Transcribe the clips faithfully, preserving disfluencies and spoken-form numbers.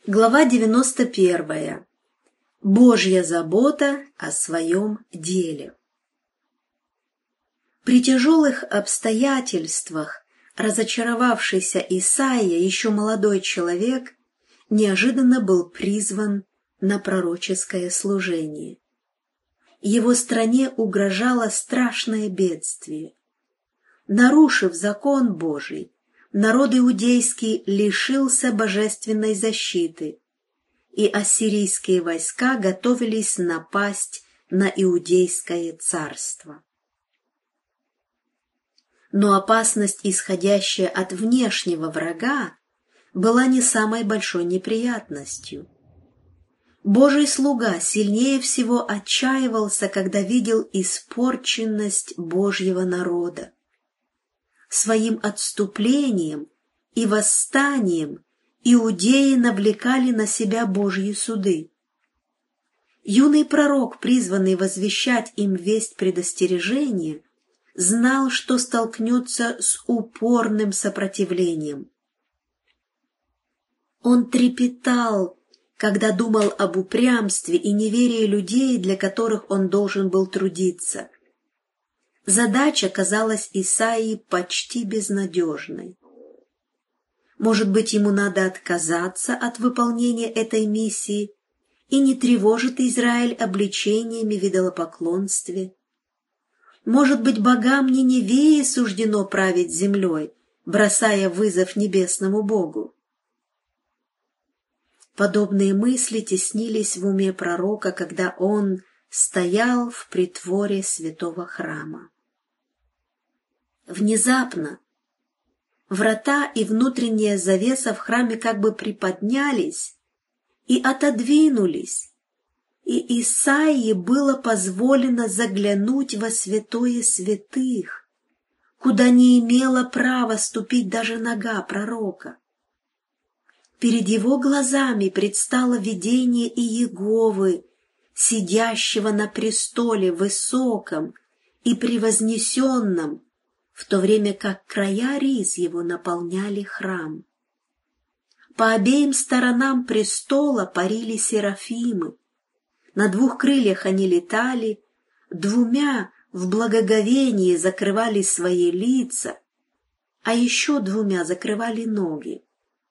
Глава девяносто первая. Божья забота о своем деле. При тяжелых обстоятельствах разочаровавшийся Исаия, еще молодой человек, неожиданно был призван на пророческое служение. Его стране угрожало страшное бедствие. Нарушив закон Божий, народ иудейский лишился божественной защиты, и ассирийские войска готовились напасть на иудейское царство. Но опасность, исходящая от внешнего врага, была не самой большой неприятностью. Божий слуга сильнее всего отчаивался, когда видел испорченность Божьего народа. Своим отступлением и восстанием иудеи навлекали на себя Божьи суды. Юный пророк, призванный возвещать им весть предостережения, знал, что столкнется с упорным сопротивлением. Он трепетал, когда думал об упрямстве и неверии людей, для которых он должен был трудиться. Задача казалась Исаии почти безнадежной. Может быть, ему надо отказаться от выполнения этой миссии и не тревожит Израиль обличениями в идолопоклонстве. Может быть, богам Ниневии суждено править землей, бросая вызов небесному Богу. Подобные мысли теснились в уме пророка, когда он стоял в притворе святого храма. Внезапно врата и внутренняя завеса в храме как бы приподнялись и отодвинулись, и Исаии было позволено заглянуть во святое святых, куда не имела права ступить даже нога пророка. Перед его глазами предстало видение Иеговы, сидящего на престоле высоком и превознесенном, в то время как края риз его наполняли храм. По обеим сторонам престола парили серафимы. На двух крыльях они летали, двумя в благоговении закрывали свои лица, а еще двумя закрывали ноги.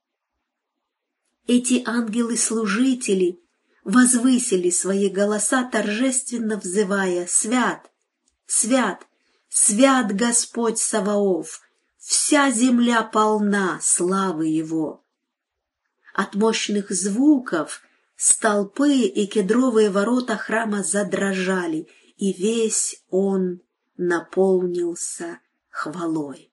Эти ангелы-служители возвысили свои голоса, торжественно взывая: «Свят! Свят! Свят Господь Саваоф! Вся земля полна славы Его!» От мощных звуков столпы и кедровые ворота храма задрожали, и весь он наполнился хвалой.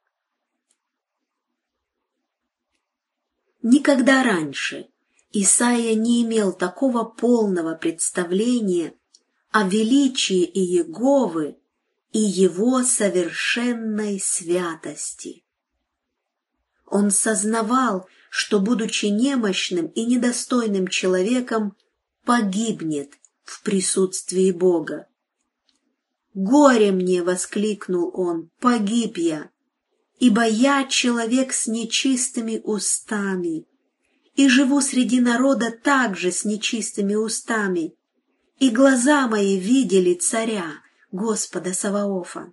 Никогда раньше Исаия не имел такого полного представления о величии Иеговы и его совершенной святости. Он сознавал, что, будучи немощным и недостойным человеком, погибнет в присутствии Бога. «Горе мне!» — воскликнул он, — «погиб я, ибо я человек с нечистыми устами, и живу среди народа также с нечистыми устами, и глаза мои видели царя, Господа Саваофа».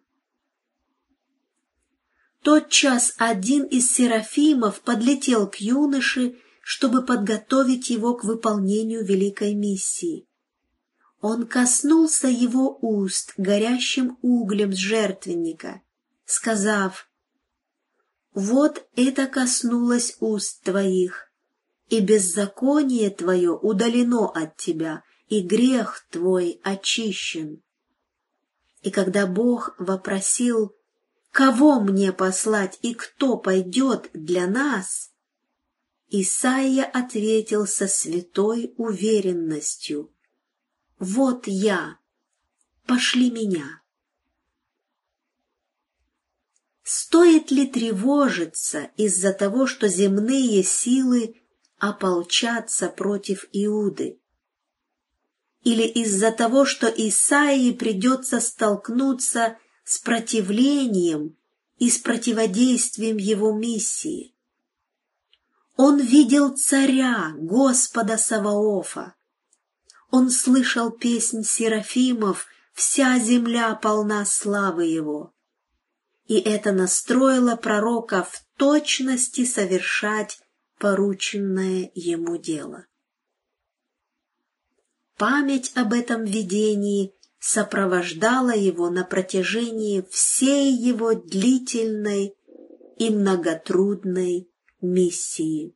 Тотчас один из серафимов подлетел к юноше, чтобы подготовить его к выполнению великой миссии. Он коснулся его уст горящим углем с жертвенника, сказав: «Вот это коснулось уст твоих, и беззаконие твое удалено от тебя, и грех твой очищен». И когда Бог вопросил: «Кого мне послать и кто пойдет для нас?», Исаия ответил со святой уверенностью: «Вот я, пошли меня». Стоит ли тревожиться из-за того, что земные силы ополчатся против Иуды? Или из-за того, что Исаии придется столкнуться с противлением и с противодействием его миссии? Он видел царя, Господа Саваофа. Он слышал песнь серафимов, вся земля полна славы его. И это настроило пророка в точности совершать порученное ему дело. Память об этом видении сопровождала его на протяжении всей его длительной и многотрудной миссии.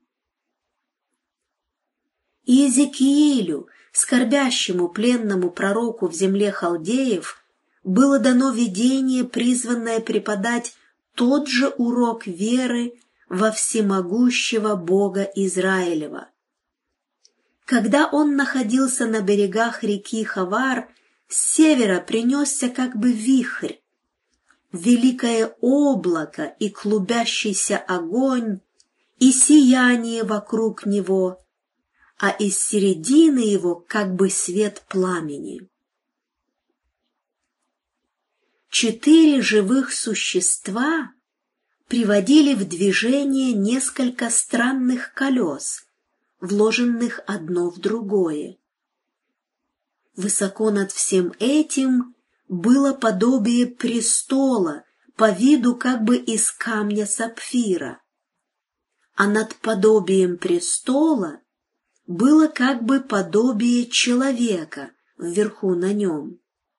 Иезекиилю, скорбящему пленному пророку в земле халдеев, было дано видение, призванное преподать тот же урок веры во всемогущего Бога Израилева. Когда он находился на берегах реки Хавар, с севера принесся как бы вихрь, великое облако и клубящийся огонь, и сияние вокруг него, а из середины его как бы свет пламени. Четыре живых существа приводили в движение несколько странных колес, вложенных одно в другое. Высоко над всем этим было подобие престола, по виду как бы из камня сапфира, а над подобием престола было как бы подобие человека вверху на нем.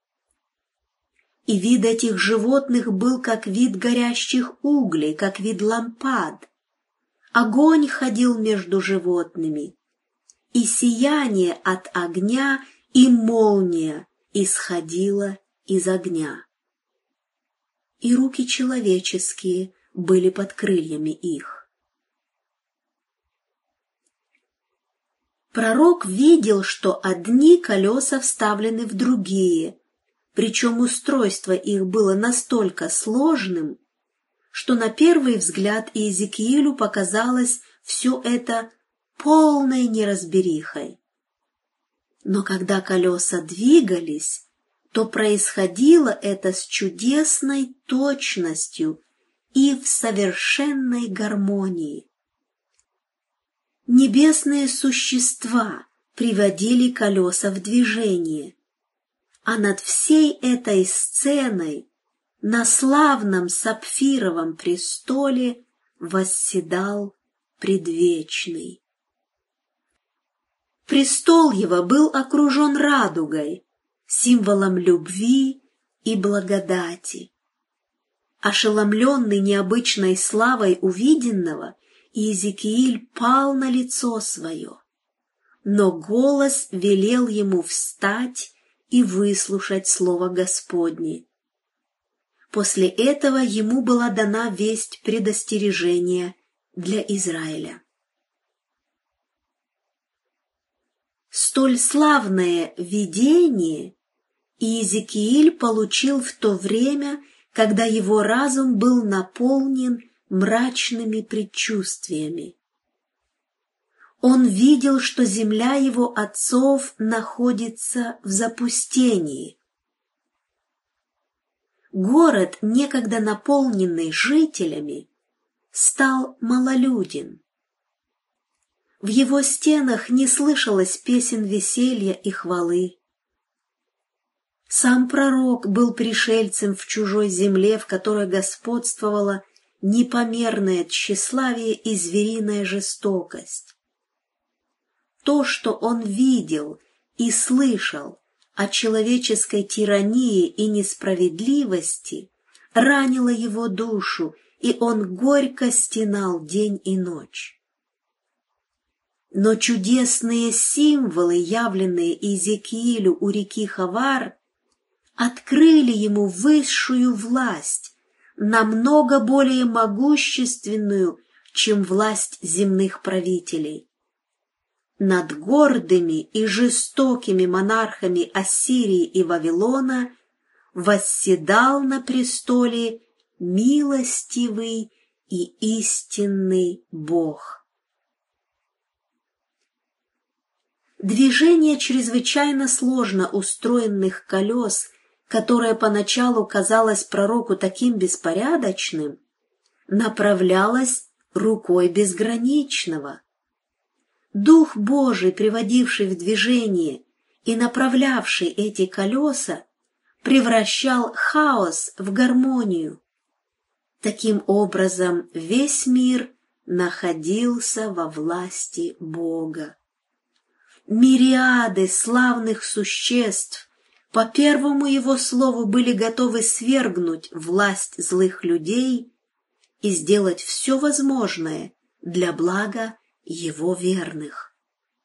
И вид этих животных был как вид горящих углей, как вид лампад. Огонь ходил между животными, и сияние от огня и молния исходила из огня. И руки человеческие были под крыльями их. Пророк видел, что одни колеса вставлены в другие, причем устройство их было настолько сложным, что на первый взгляд Иезекиилю показалось все это полной неразберихой. Но когда колеса двигались, то происходило это с чудесной точностью и в совершенной гармонии. Небесные существа приводили колеса в движение, а над всей этой сценой на славном сапфировом престоле восседал Предвечный. Престол его был окружен радугой, символом любви и благодати. Ошеломленный необычной славой увиденного, Иезекииль пал на лицо свое, но голос велел ему встать и выслушать слово Господне. После этого ему была дана весть предостережения для Израиля. Столь славное видение Иезекииль получил в то время, когда его разум был наполнен мрачными предчувствиями. Он видел, что земля его отцов находится в запустении. Город, некогда наполненный жителями, стал малолюден. В его стенах не слышалось песен веселья и хвалы. Сам пророк был пришельцем в чужой земле, в которой господствовало непомерное тщеславие и звериная жестокость. То, что он видел и слышал о человеческой тирании и несправедливости, ранило его душу, и он горько стенал день и ночь. Но чудесные символы, явленные Иезекиилю у реки Хавар, открыли ему высшую власть, намного более могущественную, чем власть земных правителей. Над гордыми и жестокими монархами Ассирии и Вавилона восседал на престоле милостивый и истинный Бог. Движение чрезвычайно сложно устроенных колес, которое поначалу казалось пророку таким беспорядочным, направлялось рукой безграничного. Дух Божий, приводивший в движение и направлявший эти колеса, превращал хаос в гармонию. Таким образом, весь мир находился во власти Бога. Мириады славных существ по первому Его слову были готовы свергнуть власть злых людей и сделать все возможное для блага Его верных.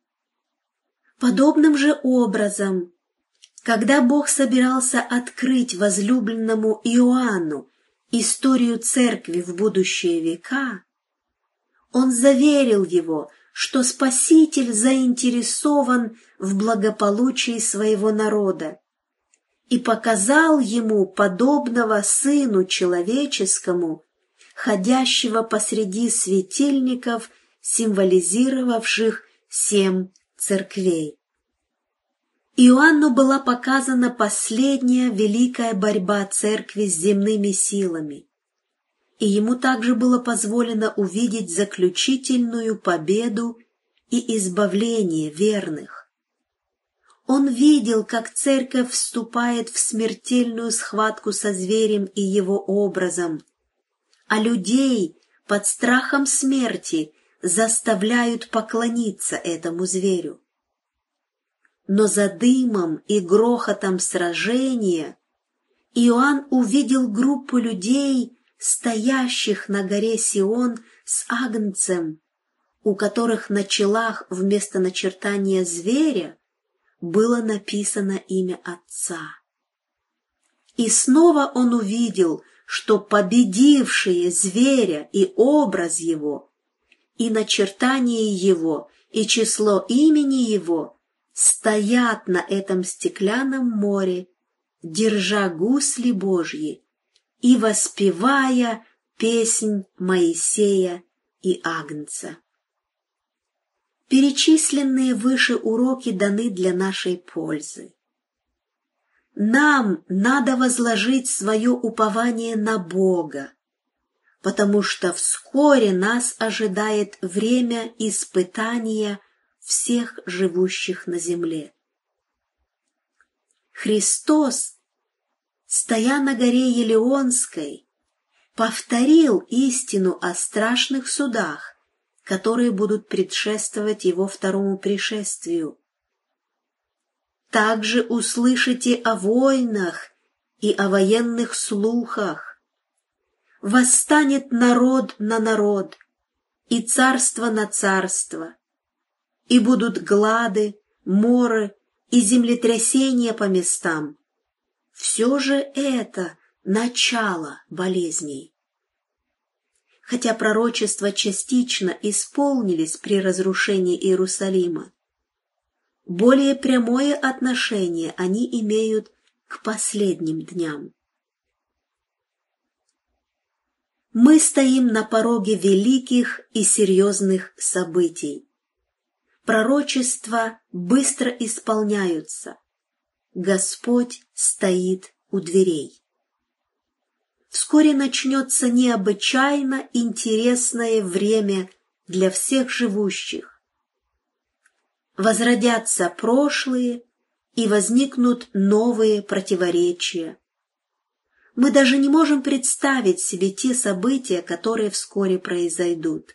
Подобным же образом, когда Бог собирался открыть возлюбленному Иоанну историю церкви в будущие века, Он заверил его, что Спаситель заинтересован в благополучии своего народа, и показал ему подобного Сыну Человеческому, ходящего посреди светильников, символизировавших семь церквей. Иоанну была показана последняя великая борьба церкви с земными силами, и ему также было позволено увидеть заключительную победу и избавление верных. Он видел, как церковь вступает в смертельную схватку со зверем и его образом, а людей под страхом смерти заставляют поклониться этому зверю. Но за дымом и грохотом сражения Иоанн увидел группу людей, стоящих на горе Сион с агнцем, у которых на челах вместо начертания зверя было написано имя Отца. И снова он увидел, что победившие зверя и образ его, и начертание его, и число имени его стоят на этом стеклянном море, держа гусли Божьи и воспевая песнь Моисея и Агнца. Перечисленные выше уроки даны для нашей пользы. Нам надо возложить свое упование на Бога, потому что вскоре нас ожидает время испытания всех живущих на земле. Христос, стоя на горе Елеонской, повторил истину о страшных судах, которые будут предшествовать Его второму пришествию. Также услышите о войнах и о военных слухах. Восстанет народ на народ, и царство на царство, и будут глады, моры и землетрясения по местам. Все же это начало болезней. Хотя пророчества частично исполнились при разрушении Иерусалима, более прямое отношение они имеют к последним дням. Мы стоим на пороге великих и серьезных событий. Пророчества быстро исполняются. Господь стоит у дверей. Вскоре начнется необычайно интересное время для всех живущих. Возродятся прошлые и возникнут новые противоречия. Мы даже не можем представить себе те события, которые вскоре произойдут.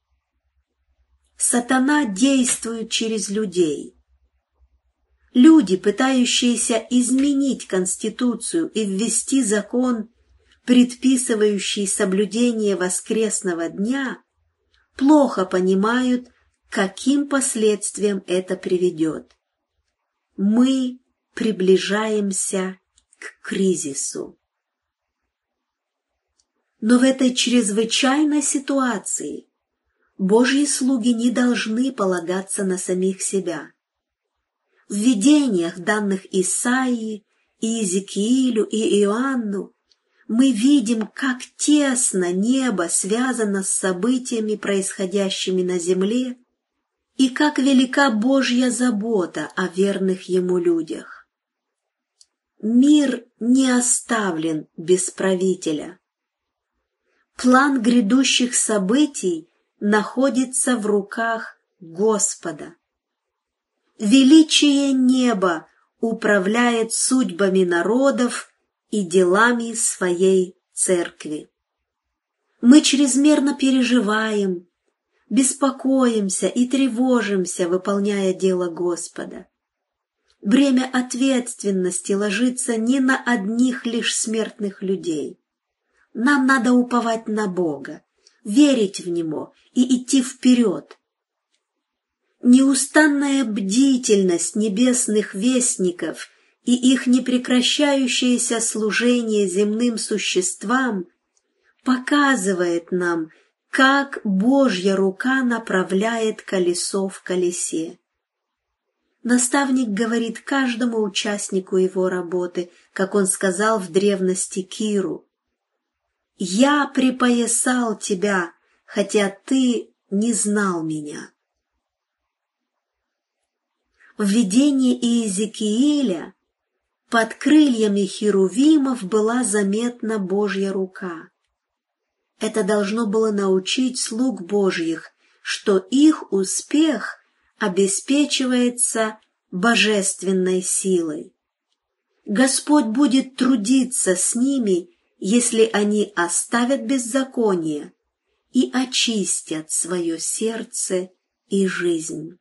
Сатана действует через людей. Люди, пытающиеся изменить Конституцию и ввести закон, предписывающий соблюдение воскресного дня, плохо понимают, к каким последствиям это приведет. Мы приближаемся к кризису. Но в этой чрезвычайной ситуации Божьи слуги не должны полагаться на самих себя. В видениях, данных Исаии, и Иезекиилю, и Иоанну, мы видим, как тесно небо связано с событиями, происходящими на земле, и как велика Божья забота о верных Ему людях. Мир не оставлен без правителя. План грядущих событий находится в руках Господа. Величие неба управляет судьбами народов и делами своей церкви. Мы чрезмерно переживаем, беспокоимся и тревожимся, выполняя дело Господа. Бремя ответственности ложится не на одних лишь смертных людей. Нам надо уповать на Бога, верить в Него и идти вперед. Неустанная бдительность небесных вестников и их непрекращающееся служение земным существам показывает нам, как Божья рука направляет колесо в колесе. Наставник говорит каждому участнику его работы, как он сказал в древности Киру: «Я припоясал тебя, хотя ты не знал меня». В видении Иезекииля под крыльями херувимов была заметна Божья рука. Это должно было научить слуг Божьих, что их успех обеспечивается божественной силой. Господь будет трудиться с ними, если они оставят беззаконие и очистят свое сердце и жизнь.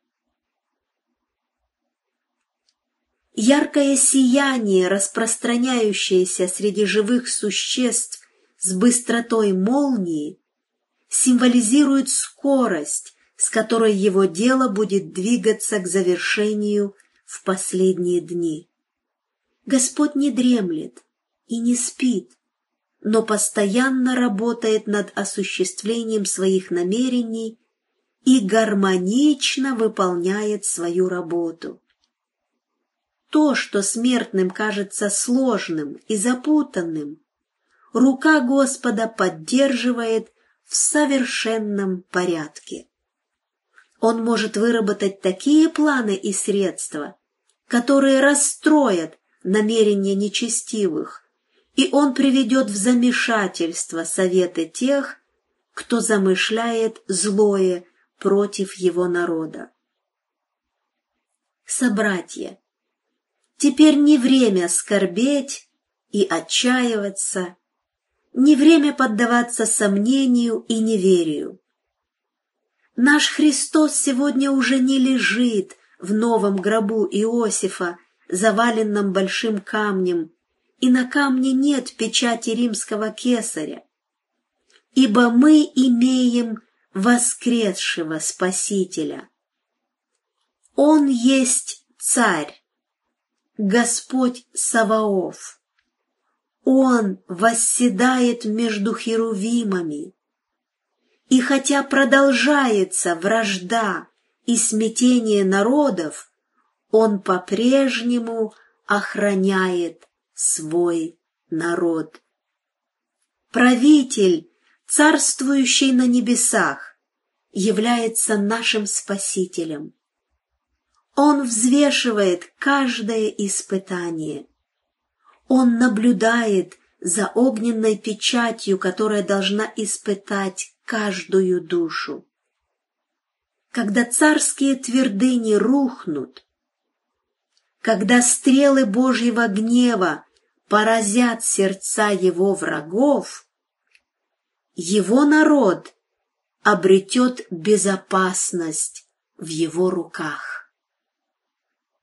Яркое сияние, распространяющееся среди живых существ с быстротой молнии, символизирует скорость, с которой его дело будет двигаться к завершению в последние дни. Господь не дремлет и не спит, но постоянно работает над осуществлением своих намерений и гармонично выполняет свою работу. То, что смертным кажется сложным и запутанным, рука Господа поддерживает в совершенном порядке. Он может выработать такие планы и средства, которые расстроят намерения нечестивых, и он приведет в замешательство советы тех, кто замышляет злое против его народа. Собратья, теперь не время скорбеть и отчаиваться, не время поддаваться сомнению и неверию. Наш Христос сегодня уже не лежит в новом гробу Иосифа, заваленном большим камнем, и на камне нет печати римского кесаря, ибо мы имеем воскресшего Спасителя. Он есть Царь, Господь Саваоф. Он восседает между херувимами. И хотя продолжается вражда и смятение народов, Он по-прежнему охраняет свой народ. Правитель, царствующий на небесах, является нашим Спасителем. Он взвешивает каждое испытание. Он наблюдает за огненной печатью, которая должна испытать каждую душу. Когда царские твердыни рухнут, когда стрелы Божьего гнева поразят сердца его врагов, его народ обретет безопасность в его руках.